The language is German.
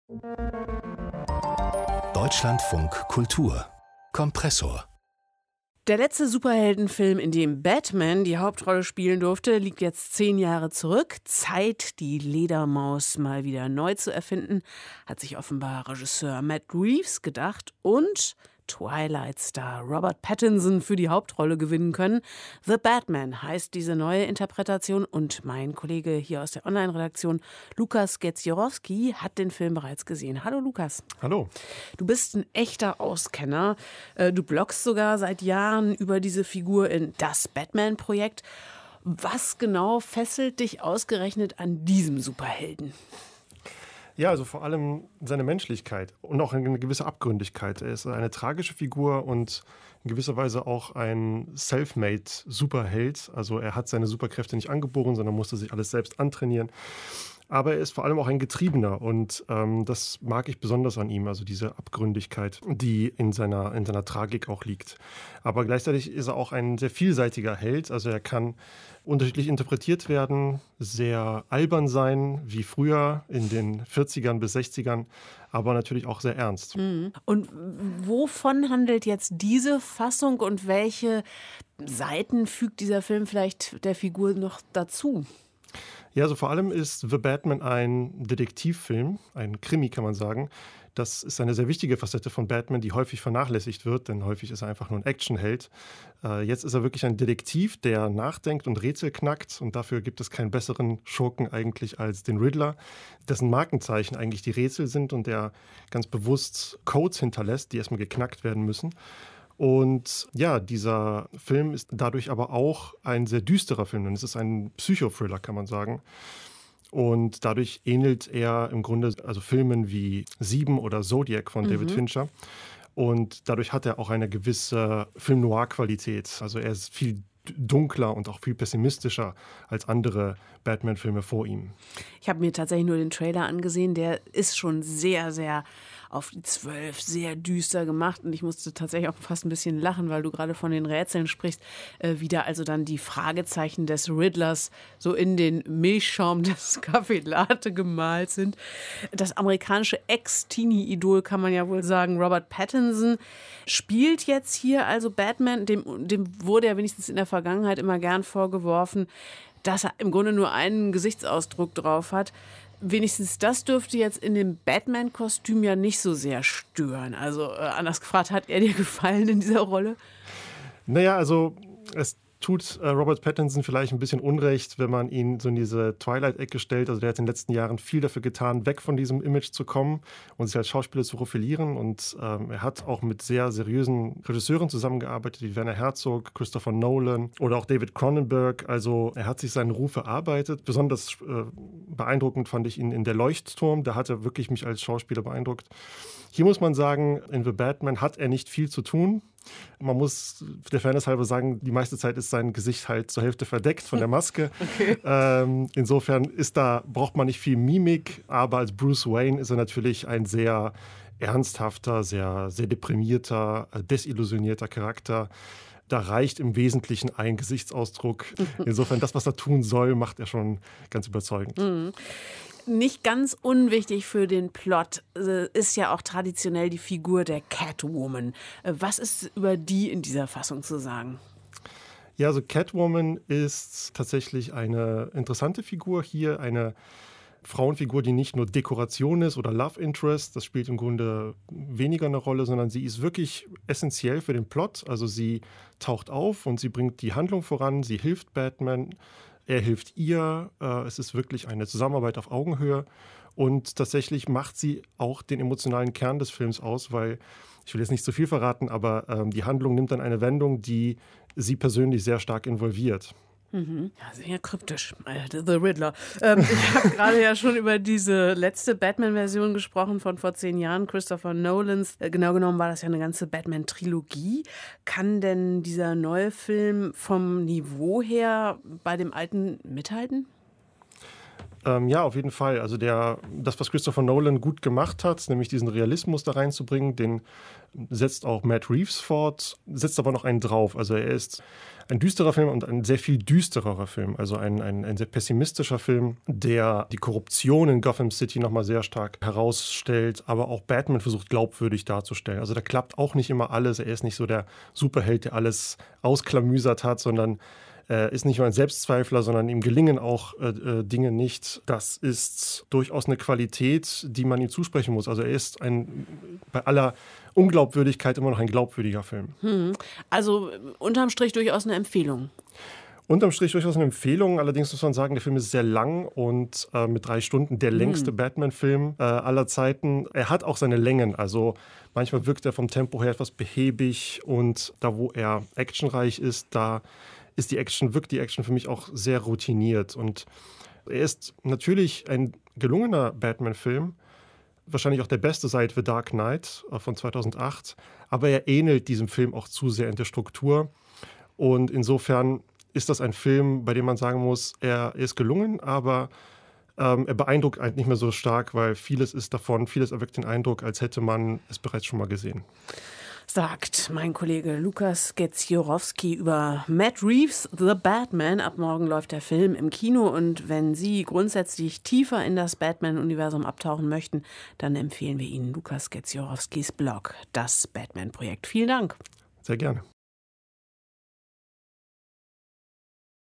Deutschlandfunk Kultur Kompressor. Der letzte Superheldenfilm, in dem Batman die Hauptrolle spielen durfte, liegt jetzt 10 Jahre zurück. Zeit, die Ledermaus mal wieder neu zu erfinden, hat sich offenbar Regisseur Matt Reeves gedacht und Twilight-Star Robert Pattinson für die Hauptrolle gewinnen können. The Batman heißt diese neue Interpretation und mein Kollege hier aus der Online-Redaktion, Lukas Getsjorowski, hat den Film bereits gesehen. Hallo Lukas. Hallo. Du bist ein echter Auskenner. Du bloggst sogar seit Jahren über diese Figur in Das Batman-Projekt. Was genau fesselt dich ausgerechnet an diesem Superhelden? Ja, also vor allem seine Menschlichkeit und auch eine gewisse Abgründigkeit. Er ist eine tragische Figur und in gewisser Weise auch ein Selfmade-Superheld. Also er hat seine Superkräfte nicht angeboren, sondern musste sich alles selbst antrainieren. Aber er ist vor allem auch ein Getriebener und das mag ich besonders an ihm, also diese Abgründigkeit, die in seiner Tragik auch liegt. Aber gleichzeitig ist er auch ein sehr vielseitiger Held, also er kann unterschiedlich interpretiert werden, sehr albern sein, wie früher in den 40ern bis 60ern, aber natürlich auch sehr ernst. Und wovon handelt jetzt diese Fassung und welche Seiten fügt dieser Film vielleicht der Figur noch dazu? Ja, also vor allem ist The Batman ein Detektivfilm, ein Krimi kann man sagen. Das ist eine sehr wichtige Facette von Batman, die häufig vernachlässigt wird, denn häufig ist er einfach nur ein Actionheld. Jetzt ist er wirklich ein Detektiv, der nachdenkt und Rätsel knackt und dafür gibt es keinen besseren Schurken eigentlich als den Riddler, dessen Markenzeichen eigentlich die Rätsel sind und der ganz bewusst Codes hinterlässt, die erstmal geknackt werden müssen. Und ja, dieser Film ist dadurch aber auch ein sehr düsterer Film, denn es ist ein Psychothriller, kann man sagen. Und dadurch ähnelt er im Grunde also Filmen wie Sieben oder Zodiac von David Fincher. Und dadurch hat er auch eine gewisse Film-Noir-Qualität. Also er ist viel dunkler und auch viel pessimistischer als andere Batman-Filme vor ihm. Ich habe mir tatsächlich nur den Trailer angesehen. Der ist schon sehr, sehr auf die 12, sehr düster gemacht. Und ich musste tatsächlich auch fast ein bisschen lachen, weil du gerade von den Rätseln sprichst, wie da also dann die Fragezeichen des Riddlers so in den Milchschaum des Kaffee Latte gemalt sind. Das amerikanische Ex-Teenie-Idol, kann man ja wohl sagen, Robert Pattinson, spielt jetzt hier also Batman. Dem wurde ja wenigstens in der Vergangenheit immer gern vorgeworfen, dass er im Grunde nur einen Gesichtsausdruck drauf hat. Wenigstens das dürfte jetzt in dem Batman-Kostüm ja nicht so sehr stören. Also anders gefragt, hat er dir gefallen in dieser Rolle? Naja, also es tut Robert Pattinson vielleicht ein bisschen Unrecht, wenn man ihn so in diese Twilight-Ecke stellt. Also der hat in den letzten Jahren viel dafür getan, weg von diesem Image zu kommen und sich als Schauspieler zu profilieren. Und er hat auch mit sehr seriösen Regisseuren zusammengearbeitet, wie Werner Herzog, Christopher Nolan oder auch David Cronenberg. Also er hat sich seinen Ruf erarbeitet. Besonders beeindruckend fand ich ihn in Der Leuchtturm. Da hat er wirklich mich als Schauspieler beeindruckt. Hier muss man sagen, in The Batman hat er nicht viel zu tun. Man muss der Fairness halber sagen, die meiste Zeit ist sein Gesicht halt zur Hälfte verdeckt von der Maske. Okay. Insofern braucht man nicht viel Mimik, aber als Bruce Wayne ist er natürlich ein sehr ernsthafter, sehr, sehr deprimierter, desillusionierter Charakter. Da reicht im Wesentlichen ein Gesichtsausdruck. Insofern, das, was er tun soll, macht er schon ganz überzeugend. Nicht ganz unwichtig für den Plot ist ja auch traditionell die Figur der Catwoman. Was ist über die in dieser Fassung zu sagen? Ja, also Catwoman ist tatsächlich eine interessante Figur hier, eine Frauenfigur, die nicht nur Dekoration ist oder Love Interest, das spielt im Grunde weniger eine Rolle, sondern sie ist wirklich essentiell für den Plot. Also sie taucht auf und sie bringt die Handlung voran, sie hilft Batman, er hilft ihr. Es ist wirklich eine Zusammenarbeit auf Augenhöhe und tatsächlich macht sie auch den emotionalen Kern des Films aus, weil, ich will jetzt nicht zu viel verraten, aber die Handlung nimmt dann eine Wendung, die sie persönlich sehr stark involviert. Ja, sehr kryptisch, The Riddler. Ich habe gerade ja schon über diese letzte Batman-Version gesprochen von vor 10 Jahren, Christopher Nolans. Genau genommen war das ja eine ganze Batman-Trilogie. Kann denn dieser neue Film vom Niveau her bei dem alten mithalten? Ja, auf jeden Fall. Also das, was Christopher Nolan gut gemacht hat, nämlich diesen Realismus da reinzubringen, den setzt auch Matt Reeves fort, setzt aber noch einen drauf. Also er ist ein düsterer Film und ein sehr viel düstererer Film. Also ein sehr pessimistischer Film, der die Korruption in Gotham City nochmal sehr stark herausstellt, aber auch Batman versucht glaubwürdig darzustellen. Also da klappt auch nicht immer alles. Er ist nicht so der Superheld, der alles ausklamüsert hat, sondern ist nicht nur ein Selbstzweifler, sondern ihm gelingen auch Dinge nicht. Das ist durchaus eine Qualität, die man ihm zusprechen muss. Also er ist bei aller Unglaubwürdigkeit immer noch ein glaubwürdiger Film. Also unterm Strich durchaus eine Empfehlung. Unterm Strich durchaus eine Empfehlung. Allerdings muss man sagen, der Film ist sehr lang und mit 3 Stunden der längste Batman-Film aller Zeiten. Er hat auch seine Längen. Also manchmal wirkt er vom Tempo her etwas behäbig und da, wo er actionreich ist, wirkt die Action für mich auch sehr routiniert. Und er ist natürlich ein gelungener Batman-Film, wahrscheinlich auch der beste seit The Dark Knight von 2008, aber er ähnelt diesem Film auch zu sehr in der Struktur. Und insofern ist das ein Film, bei dem man sagen muss, er ist gelungen, aber er beeindruckt einen nicht mehr so stark, weil vieles erweckt den Eindruck, als hätte man es bereits schon mal gesehen. Sagt mein Kollege Lukas Gecziorowski über Matt Reeves' The Batman. Ab morgen läuft der Film im Kino und wenn Sie grundsätzlich tiefer in das Batman-Universum abtauchen möchten, dann empfehlen wir Ihnen Lukas Gecziorowskis Blog, das Batman-Projekt. Vielen Dank. Sehr gerne.